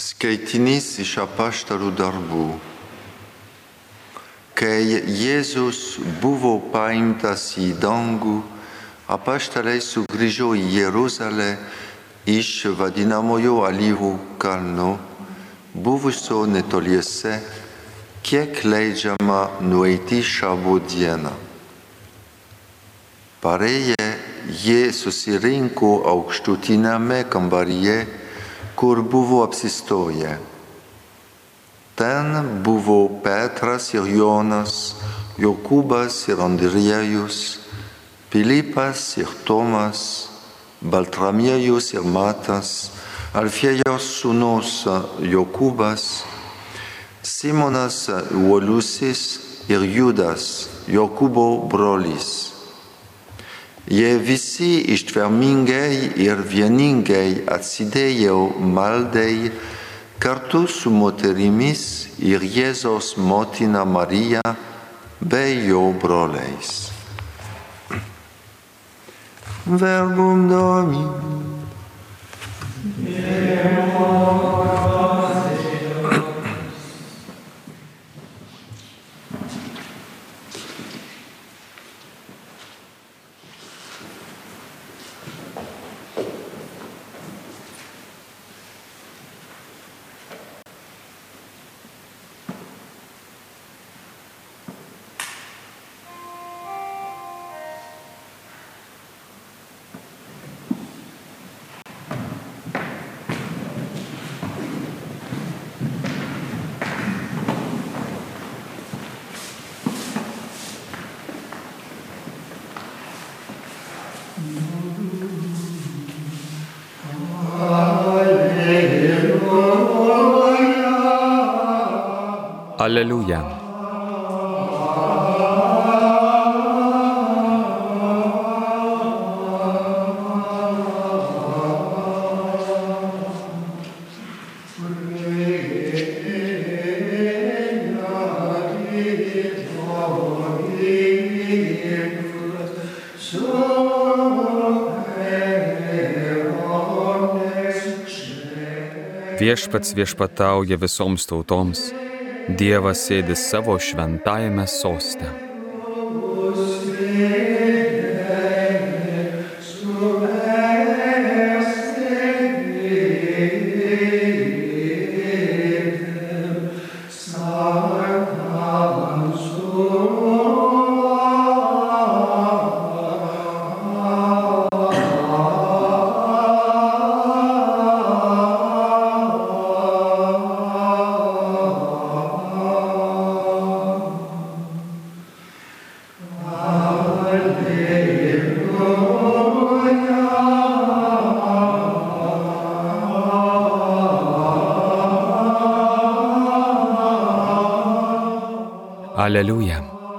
Skaitinys iš apaštalų darbų. Kai Jėzus buvo paimtas į dangų, apaštalai sugrįžo į Jeruzalę iš vadinamojo Alyvų kalno, buvusio netoliese, kiek leidžiama nueiti šabo dieną. Parėję, jie susirinko aukštutiniame kambaryje, kur buvo apsistoję. Ten buvo Petras ir Jonas, Jokūbas ir Andriejus, Pilypas ir Tomas, Baltramiejus ir Matas, Alfiejos sūnus Jokūbas, Simonas uolusis ir Judas, Jokūbo brolis. Jie visi ištvermingai ir vieningai atsidėjo maldai kartu su moterimis ir Jėzaus motina Marija bei jo broliais. Verbum Domini. Alleluja. Viešpats viešpatauja visoms tautoms, Dievas sėdi savo šventajame soste. Alleluja.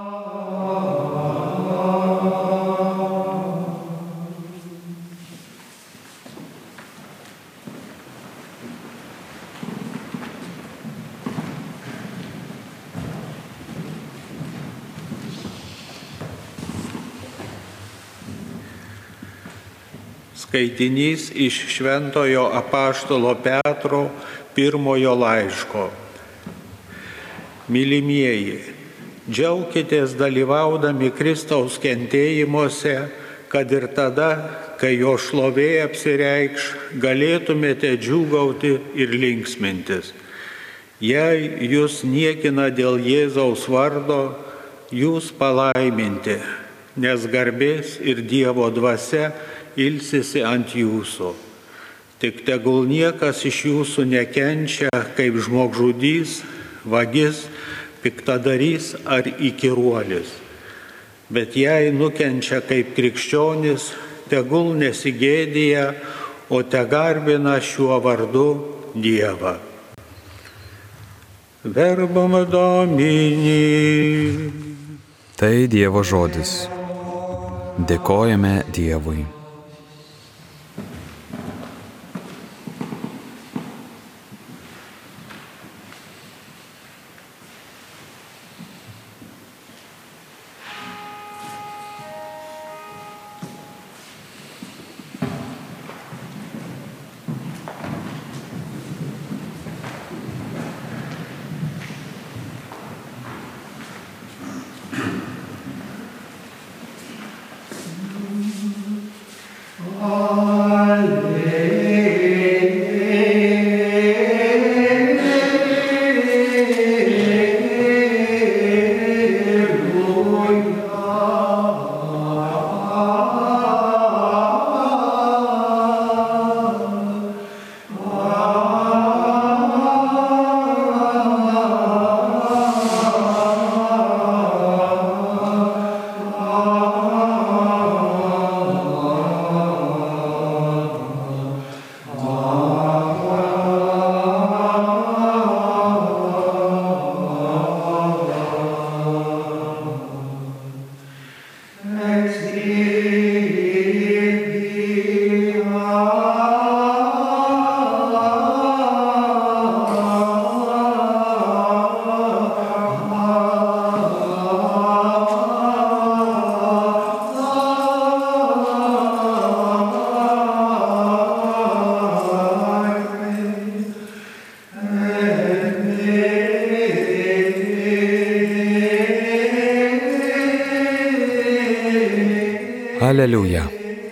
Skaitinys iš šventojo apaštalo Petro pirmojo laiško. Mylimieji, džiaukitės dalyvaudami Kristaus kentėjimuose, kad ir tada, kai jo šlovė apsireikš, galėtumėte džiūgauti ir linksmintis. Jei jūs niekina dėl Jėzaus vardo, jūs palaiminti, nes garbės ir Dievo dvasia ilsisi ant jūsų. Tik tegul niekas iš jūsų nekenčia kaip žmogžudys, vagis, piktadarys ar įkyruolis. Bet jei nukenčia kaip krikščionis, tegul nesigėdija, o tegarbina šiuo vardu Dievą. Verbum Domini. Tai Dievo žodis. Dėkojame Dievui. Aleliuja.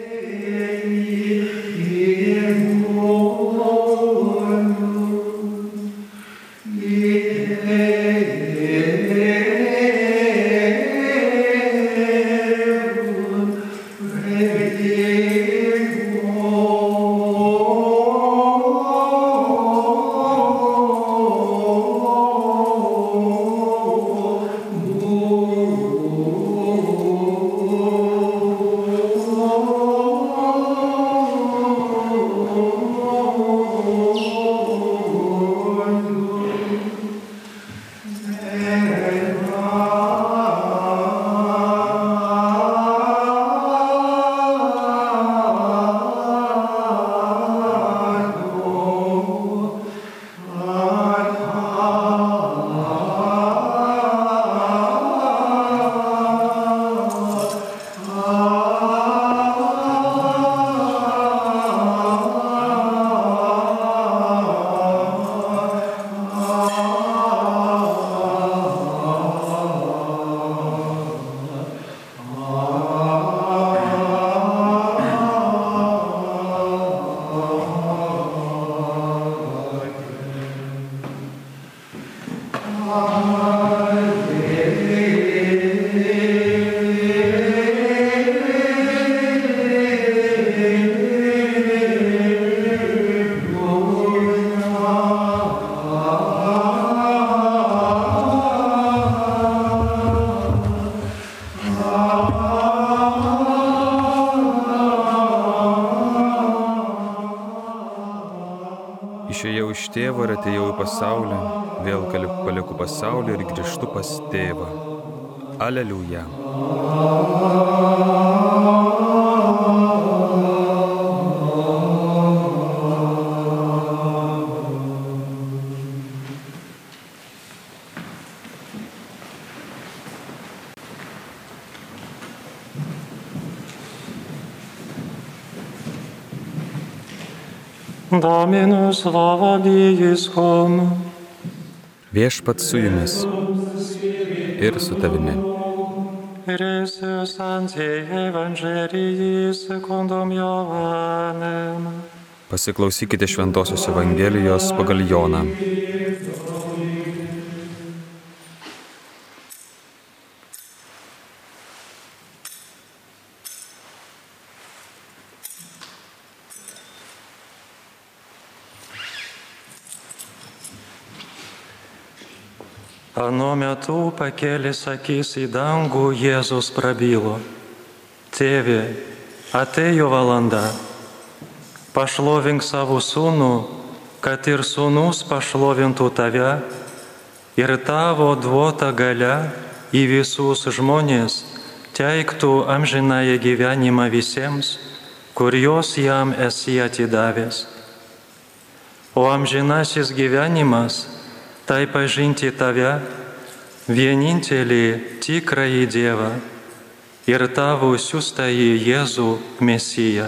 Išėjau iš tėvo ir atėjau į pasaulį, vėl palieku pasaulį ir grįžtu pas tėvą. Aleliuja. Dominus vobiscum. Viešpats su jumis ir su tavimi. Resus ante Evangelii secundum Johannem. Pasiklausykite Šventosios Evangelijos pagal Joną. Anu metu pakėlęs akis į dangų, Jėzus prabilo: Tėve, atėjo valanda, pašlovink savo sūnų, kad ir sūnus pašlovintų tave, ir tavo duota galia į visus žmonės teiktų amžinąją gyvenimą visiems, kuriuos jam esi atidavęs. O amžinasis gyvenimas tai pažinti tave, vienintelį tikrąjį Dievą, ir tavo siųstąjį Jėzų Mesiją.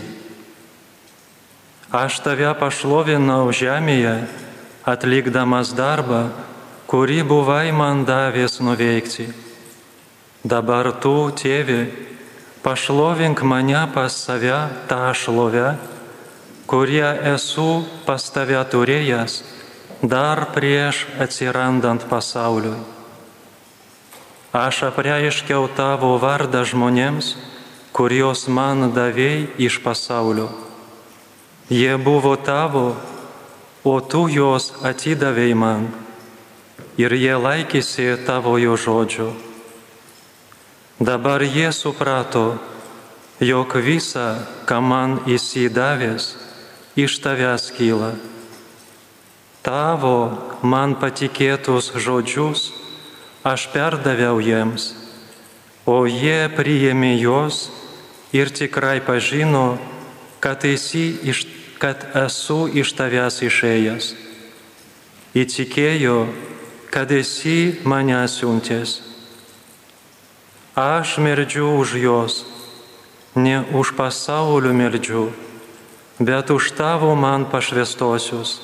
Aš tave pašlovinau žemėje, atlikdamas darbą, kurį buvai man davęs nuveikti. Dabar tu, Tėve, pašlovink mane pas save tą šlovę, kurią esu pas tave turėjęs dar prieš atsirandant pasauliui. Aš apreiškiau tavo vardą žmonėms, kuriuos man davei iš pasaulio. Jie buvo tavo, o tu juos atidavei man, ir jie laikėsi tavojo žodžio. Dabar jie suprato, jog visa, ką man esi davęs, iš tavęs kyla. Tavo man patikėtus žodžius aš perdaviau jiems, o jie priėmė juos ir tikrai pažino, kad esu iš tavęs išėjęs. Įtikėjo, kad esi mane siuntęs. Aš meldžiu už juos, ne už pasaulio meldžiu, bet už tavo man pavestosius.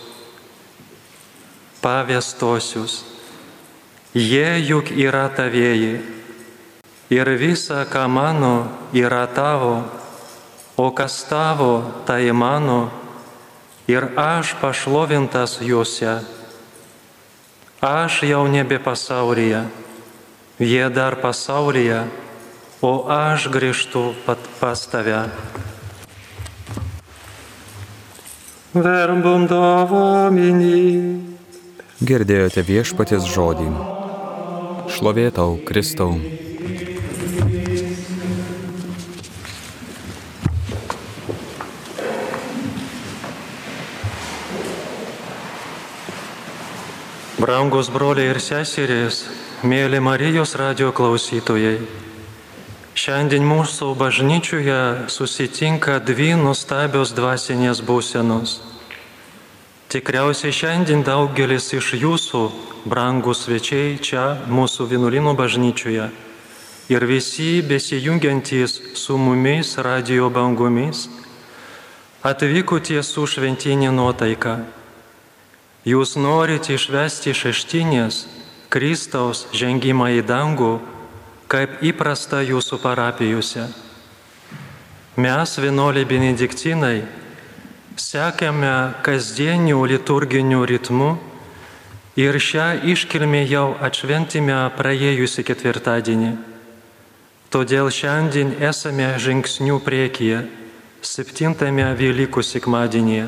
Jie juk yra tavieji, ir visa, ką mano, yra tavo, o kas tavo, tai mano, ir aš pašlovintas juose. Aš jau nebe pasaulyje, jie dar pasaulyje, o aš grįžtu pas tave. Verbum Domini. Girdėjote Viešpaties žodį. Šlovė tau, Kristau. Brangus broliai ir seserys, mėly Marijos radijo klausytojai, šiandien mūsų bažnyčioje susitinka dvi nuostabios dvasinės būsenos. Tikriausiai šiandien daugelis iš jūsų, brangus svečiai, čia mūsų vienuolyno bažnyčioje ir visi besijungiantys su mumis radijo bangomis atvykote su šventinė nuotaika. Jūs norite išvesti šeštinės Kristaus žengimą į dangų, kaip įprasta jūsų parapijose. Mes, vienuoliai benediktinai, sekame kasdieniu liturginiu ritmu ir šią iškilmę jau atšventėme praėjusį ketvirtadienį. Todėl šiandien esame žingsnių priekyje, 7 Velykų sekmadienyje.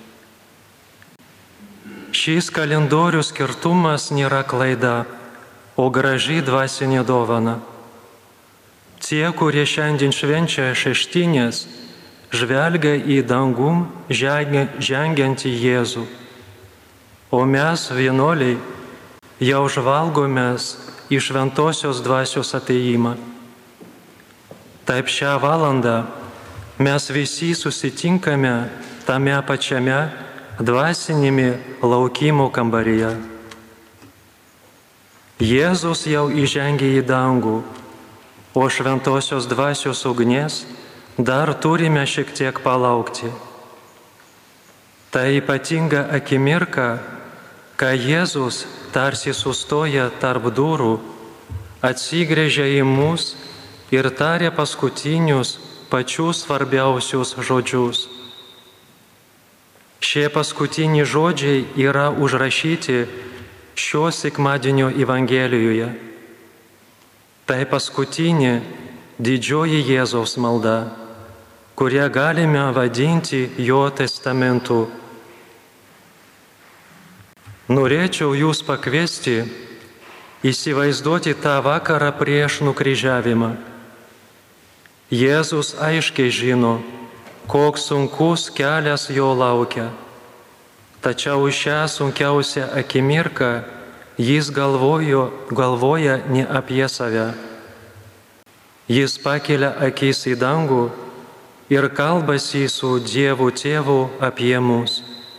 Šis kalendorių skirtumas nėra klaida, o graži dvasinė dovana. Tie, kurie šiandien švenčia šeštinės, žvelgia į dangum žengiantį Jėzų, o mes, vienuoliai, jau žvalgomės į šventosios dvasios atėjimą. Taip šią valandą mes visi susitinkame tame pačiame dvasinėme laukimo kambaryje. Jėzus jau įžengė į dangų, o šventosios dvasios ugnies dar turime šiek tiek palaukti. Tai ypatinga akimirka, kai Jėzus tarsi sustoja tarp durų, atsigręžia į mus ir taria paskutinius pačius svarbiausius žodžius. Šie paskutiniai žodžiai yra užrašyti šio sekmadienio Evangelijoje. Tai paskutinė didžioji Jėzaus malda, kurią galime vadinti jo testamentu. Norėčiau jūs pakviesti įsivaizduoti tą vakarą prieš nukryžiavimą. Jėzus aiškiai žino, koks sunkus kelias jo laukia. Tačiau šią sunkiausią akimirką jis galvoja ne apie save. Jis pakelia akis į dangų ir kalbasi su Dievu Tėvu apie mus.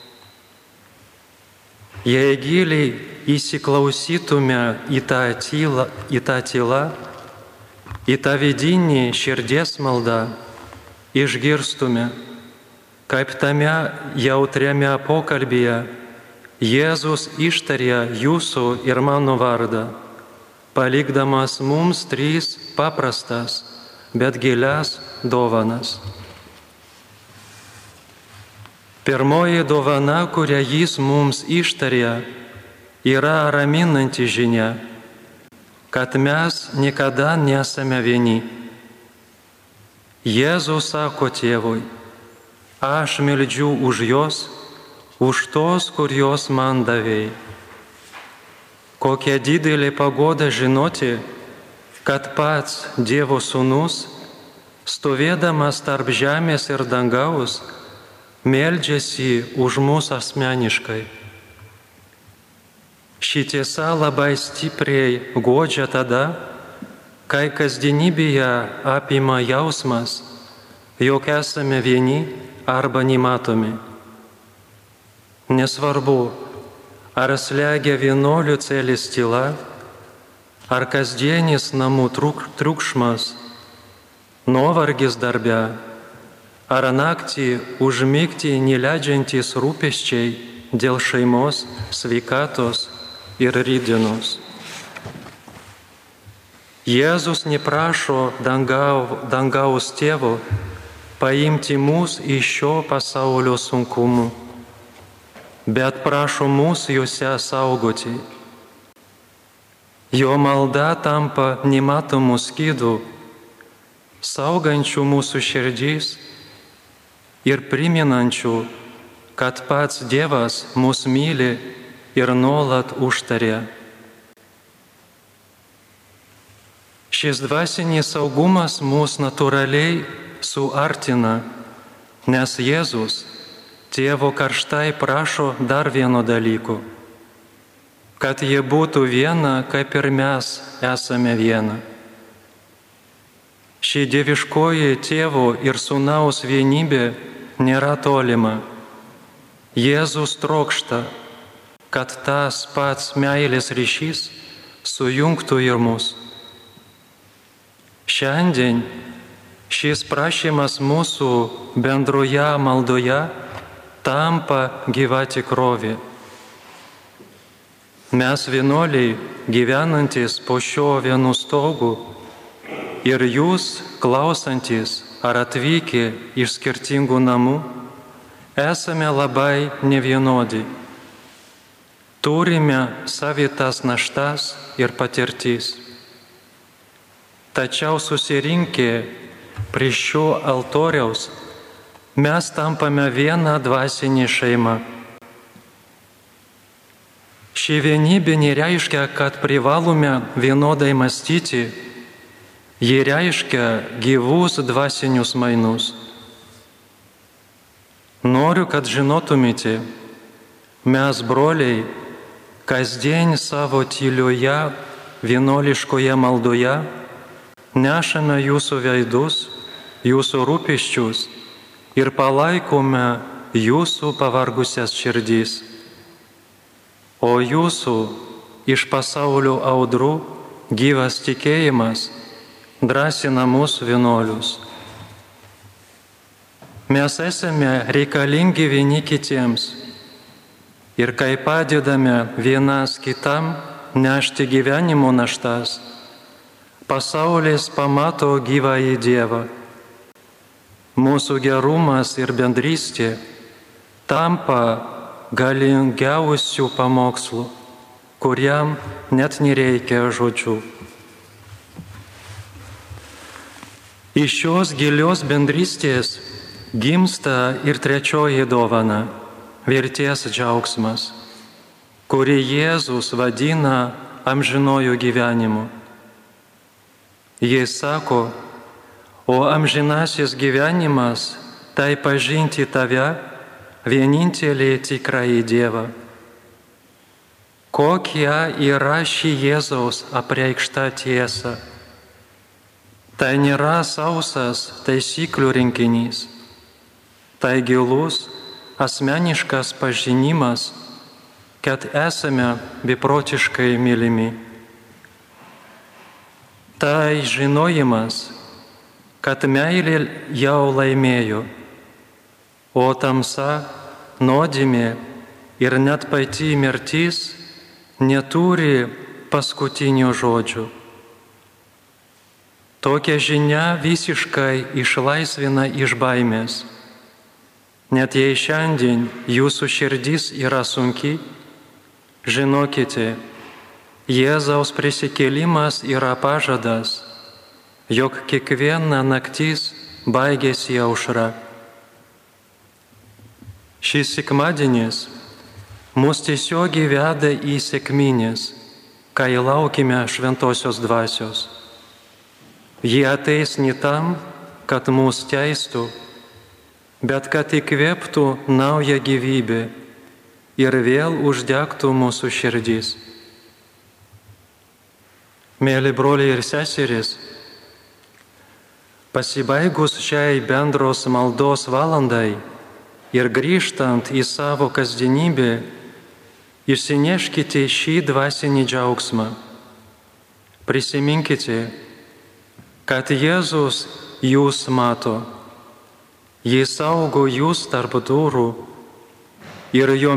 Jei giliai įsiklausytume į tą tylą, į tą vidinį širdies maldą, išgirstume, kaip tame jautriame pokalbyje Jėzus ištarė jūsų ir mano vardą, palikdamas mums 3 paprastas, bet gilias dovanas. Pirmoji dovana, kurią jis mums ištarė, yra raminanti žinia, kad mes niekada nesame vieni. Jėzus sako Tėvui, aš meldžiu už jos, už tos, kurios man davėjai. Kokia didelė pagoda žinoti, kad pats Dievo Sūnus, stovėdamas tarp žemės ir dangaus, meldžiasi už mus asmeniškai. Ši tiesa labai stipriai guodžia tada, kai kasdienybėje apima jausmas, jog esame vieni arba nematomi. Nesvarbu, ar slegia vienuolių celės tyla, ar kasdienis namų triukšmas, nuovargis darbe, ar naktį užmigti neleidžiantys rūpesčiai dėl šeimos, sveikatos ir rytdienos. Jėzus neprašo dangaus Tėvo paimti mus iš šio pasaulio sunkumų, bet prašo mus juose saugoti. Jo malda tampa nematomų skydų, saugančių mūsų širdys ir priminančių, kad pats Dievas mus myli ir nuolat užtaria. Šis dvasinis saugumas mus natūraliai suartina, nes Jėzus Tėvo karštai prašo dar vieno dalyko, kad jie būtų viena, kaip ir mes esame viena. Ši dieviškoji Tėvo ir Sūnaus vienybė nėra tolima. Jėzus trokšta, kad tas pats meilės ryšys sujungtų ir mus. Šiandien šis prašymas mūsų bendroje maldoje tampa gyva tikrovė. Mes vienuoliai, gyvenantis po šio vienu stogu, ir jūs, klausantis ar atvykę iš skirtingų namų, esame labai nevienodi. Turime savitas naštas ir patirtis. Tačiau susirinkę prie šio altoriaus, mes tampame viena dvasinė šeima. Ši vienybė nereiškia, kad privalome vienodai mąstyti, ji reiškia gyvus dvasinius mainus. Noriu, kad žinotumėte, mes, broliai, kasdien savo tylioje, vienuoliškoje maldoje nešame jūsų veidus, jūsų rūpesčius ir palaikome jūsų pavargusias širdis. O jūsų iš pasaulio audrų gyvas tikėjimas drąsina mūsų vienuolius. Mes esame reikalingi vieni kitiems ir kai padedame vienas kitam nešti gyvenimo naštas, pasaulis pamato gyvąjį Dievą. Mūsų gerumas ir bendrystė tampa galingiausių pamokslų, kuriam net nereikia žodžių. Iš šios gilios bendrystės gimsta ir trečioji dovana – vilties džiaugsmas, kurį Jėzus vadina amžinuoju gyvenimu. Jis sako, o amžinasis gyvenimas tai pažinti tave, vienintelį tikrąjį Dievą. Kokia yra ši Jėzaus apreikšta tiesa? Tai nėra sausas taisyklių rinkinys, tai gilus, asmeniškas pažinimas, kad esame beprotiškai mylimi. Tai žinojimas, kad meilė jau laimėjo, o tamsa, nuodėmė ir net pati mirtis neturi paskutinių žodžių. Tokia žinia visiškai išlaisvina iš baimės. Net jei šiandien jūsų širdis yra sunki, žinokite, Jėzaus prisikėlimas yra pažadas, jog kiekviena naktis baigėsi aušra. Šis sekmadienis mus tiesiog veda į sekmines, kai laukime šventosios dvasios. Ji ateis ne tam, kad mus teistų, bet kad įkvėptų naują gyvybę ir vėl uždegtų mūsų širdis. Mėly broliai ir seserys, pasibaigus šiai bendros maldos valandai ir grįžtant į savo kasdienybę, išsineškite šį dvasinį džiaugsmą. Prisiminkite, kad Jėzus jūs mato, Jis saugo jūs tarp durų ir jo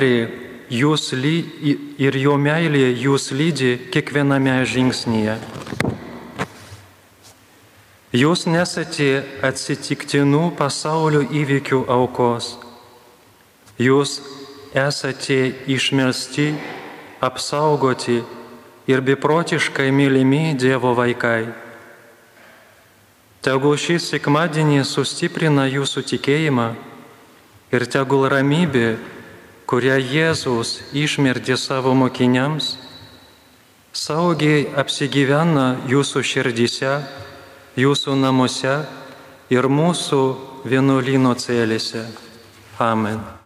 meilė jūs lydi kiekviename žingsnyje. Jūs nesate atsitiktinų pasaulio įvykių aukos. Jūs esate išmelsti, apsaugoti ir beprotiškai mylimi Dievo vaikai. Tegul šis sekmadienis sustiprina jūsų tikėjimą ir tegul ramybė, kurią Jėzus išmerkė savo mokiniams, saugiai apsigyvena jūsų širdyse, jūsų namuose ir mūsų vienuolyno celėse. Amen.